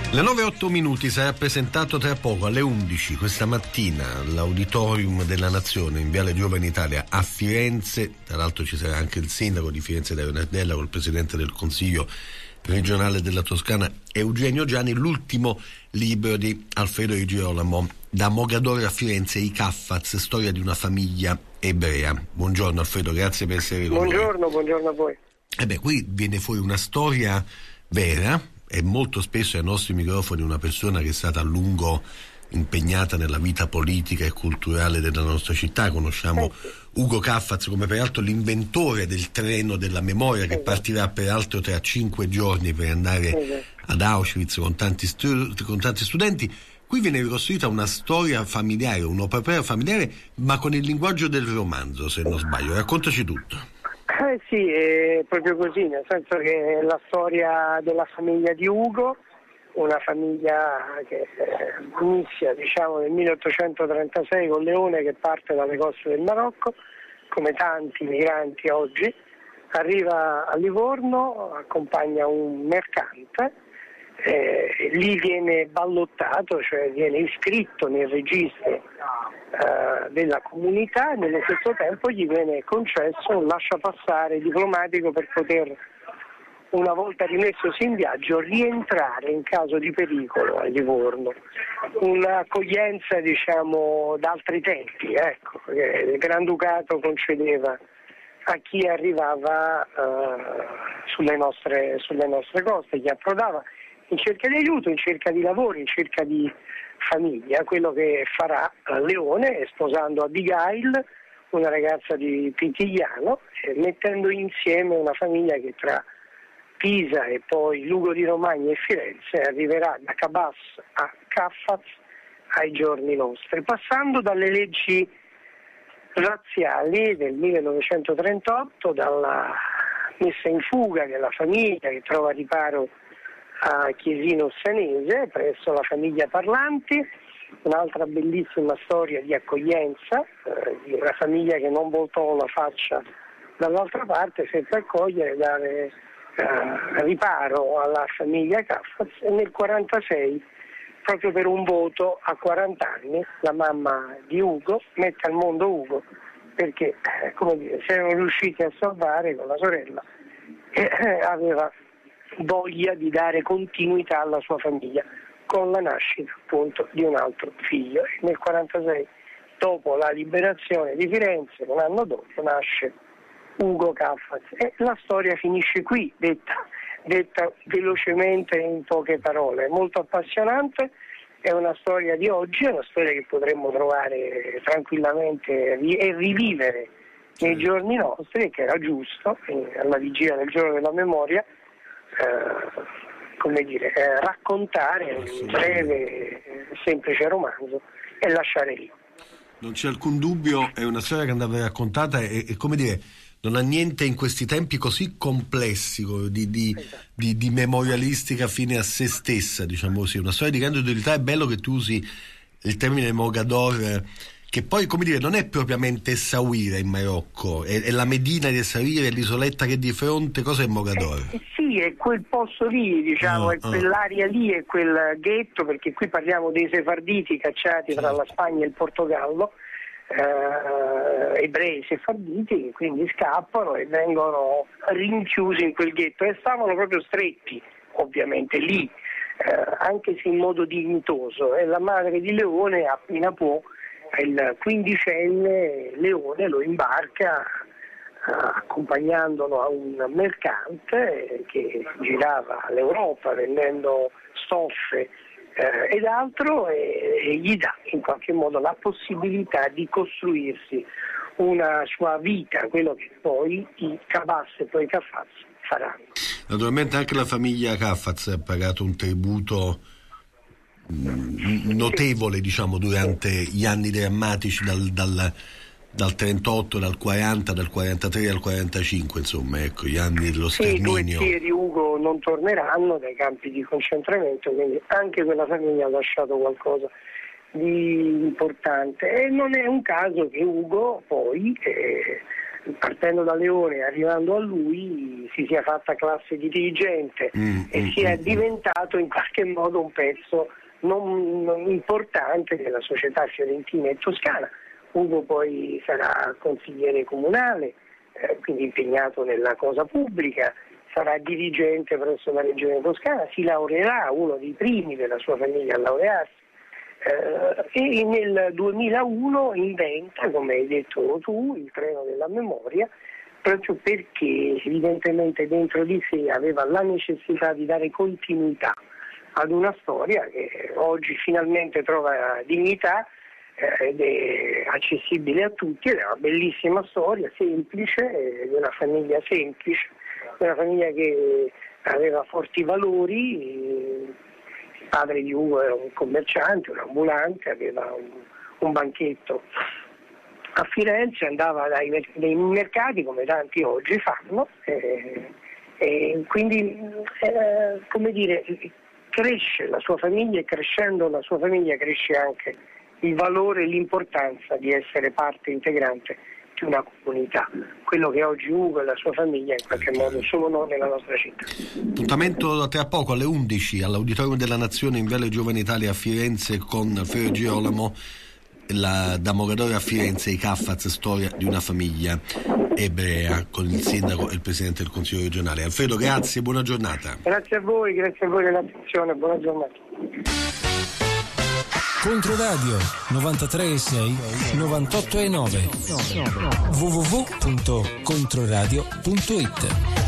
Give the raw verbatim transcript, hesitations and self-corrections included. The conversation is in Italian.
Le nove e otto minuti sarà presentato tra poco alle undici questa mattina all'Auditorium della Nazione in Viale Giovane Italia a Firenze. Tra l'altro ci sarà anche il sindaco di Firenze Dario Nardella col presidente del Consiglio regionale della Toscana Eugenio Giani, l'ultimo libro di Alfredo Di Girolamo, Da Mogador a Firenze, i Caffaz, storia di una famiglia ebrea. Buongiorno Alfredo, grazie per essere con noi. Buongiorno, buongiorno a voi. E beh, qui viene fuori una storia vera e molto spesso ai nostri microfoni una persona che è stata a lungo impegnata nella vita politica e culturale della nostra città. Conosciamo Ugo Caffaz come peraltro l'inventore del treno della memoria che partirà peraltro tra cinque giorni per andare ad Auschwitz con tanti, stu- con tanti studenti. Qui viene ricostruita una storia familiare, un'opera familiare, ma con il linguaggio del romanzo, se non sbaglio. Raccontaci tutto. Eh sì, è proprio così, nel senso che è la storia della famiglia di Ugo, una famiglia che eh, inizia diciamo nel milleottocentotrentasei con Leone che parte dalle coste del Marocco, come tanti migranti oggi, arriva a Livorno, accompagna un mercante, eh, lì viene ballottato, cioè viene iscritto nel registro eh, della comunità e nello stesso tempo gli viene concesso un lasciapassare diplomatico per poter, una volta rimessosi in viaggio, rientrare in caso di pericolo a Livorno. Un'accoglienza diciamo d'altri tempi, ecco, che il Granducato concedeva a chi arrivava eh, sulle nostre, sulle nostre coste, chi approdava in cerca di aiuto, in cerca di lavoro, in cerca di famiglia, quello che farà Leone sposando Abigail, una ragazza di Pitigliano, mettendo insieme una famiglia che tra Pisa e poi Lugo di Romagna e Firenze arriverà da Cabas a Caffaz ai giorni nostri, passando dalle leggi razziali del millenovecentotrentotto, dalla messa in fuga della famiglia che trova riparo a Chiesino Ossanese presso la famiglia Parlanti, un'altra bellissima storia di accoglienza eh, di una famiglia che non voltò la faccia dall'altra parte, seppe accogliere e dare eh, riparo alla famiglia Caffaz, e nel quarantasei, proprio per un voto a quaranta anni, la mamma di Ugo mette al mondo Ugo perché eh, come dire, si erano riusciti a salvare con la sorella e eh, aveva voglia di dare continuità alla sua famiglia con la nascita appunto di un altro figlio. E nel quarantasei, dopo la liberazione di Firenze, un anno dopo, nasce Ugo Caffaz e la storia finisce qui, detta, detta velocemente in poche parole. È molto appassionante, è una storia di oggi, è una storia che potremmo trovare tranquillamente e rivivere nei giorni nostri, e che era giusto alla vigilia del giorno della memoria Eh, come dire, eh, raccontare un breve, semplice romanzo e lasciare lì. Non c'è alcun dubbio, è una storia che andava raccontata e, e come dire, non ha niente in questi tempi così complessi di, di, esatto. di, di memorialistica fine a se stessa, diciamo così, una storia di grande utilità. È bello che tu usi il termine Mogador, che poi, come dire, non è propriamente Essaouira in Marocco, è, è la Medina di Essaouira, è l'isoletta che è di fronte. Cos'è Mogador? Eh, sì, è quel posto lì, diciamo, oh, è oh. quell'area lì, è quel ghetto, perché qui parliamo dei sefarditi cacciati certo. tra la Spagna e il Portogallo, eh, ebrei sefarditi, che quindi scappano e vengono rinchiusi in quel ghetto e stavano proprio stretti, ovviamente, lì, eh, anche se in modo dignitoso. E la madre di Leone, appena può, il quindicenne Leone lo imbarca eh, accompagnandolo a un mercante che girava l'Europa vendendo stoffe eh, ed altro e, e gli dà in qualche modo la possibilità di costruirsi una sua vita, quello che poi i Cabas e poi i Caffaz faranno. Naturalmente anche la famiglia Caffaz ha pagato un tributo notevole, diciamo, durante gli anni drammatici dal, dal, dal trentotto, dal quaranta, dal quarantatré al quarantacinque, insomma, ecco, gli anni dello sterminio. Sì, i due zii di Ugo non torneranno dai campi di concentramento, quindi anche quella famiglia ha lasciato qualcosa di importante. E non è un caso che Ugo poi, eh, partendo da Leone e arrivando a lui, si sia fatta classe dirigente mm, e mm, sia mm, diventato in qualche modo un pezzo non, non importante della società fiorentina e toscana. Ugo poi sarà consigliere comunale, eh, quindi impegnato nella cosa pubblica, sarà dirigente presso la regione toscana, si laureerà, uno dei primi della sua famiglia a laurearsi, eh, e nel duemilauno inventa, come hai detto tu, il treno della memoria, proprio perché evidentemente dentro di sé aveva la necessità di dare continuità ad una storia che oggi finalmente trova dignità eh, ed è accessibile a tutti, ed è una bellissima storia, semplice, di una famiglia semplice, una famiglia che aveva forti valori. Il padre di Ugo era un commerciante, un ambulante, aveva un, un banchetto a Firenze, andava dai, dai mercati come tanti oggi fanno, e, e quindi eh, come dire, cresce la sua famiglia, e crescendo la sua famiglia cresce anche il valore e l'importanza di essere parte integrante di una comunità, quello che oggi Ugo e la sua famiglia in qualche modo sono nella nostra città. Appuntamento tra poco alle undici all'Auditorium della Nazione in Viale Giovane Italia a Firenze con Alfredo Girolamo, la, da Mogadore a Firenze, i Caffaz, storia di una famiglia ebrea, con il sindaco e il presidente del Consiglio regionale. Alfredo, grazie, buona giornata. Grazie a voi, grazie a voi dell'attenzione, buona giornata. Controradio novantatré e sei, novantotto e nove, w w w punto controradio punto it.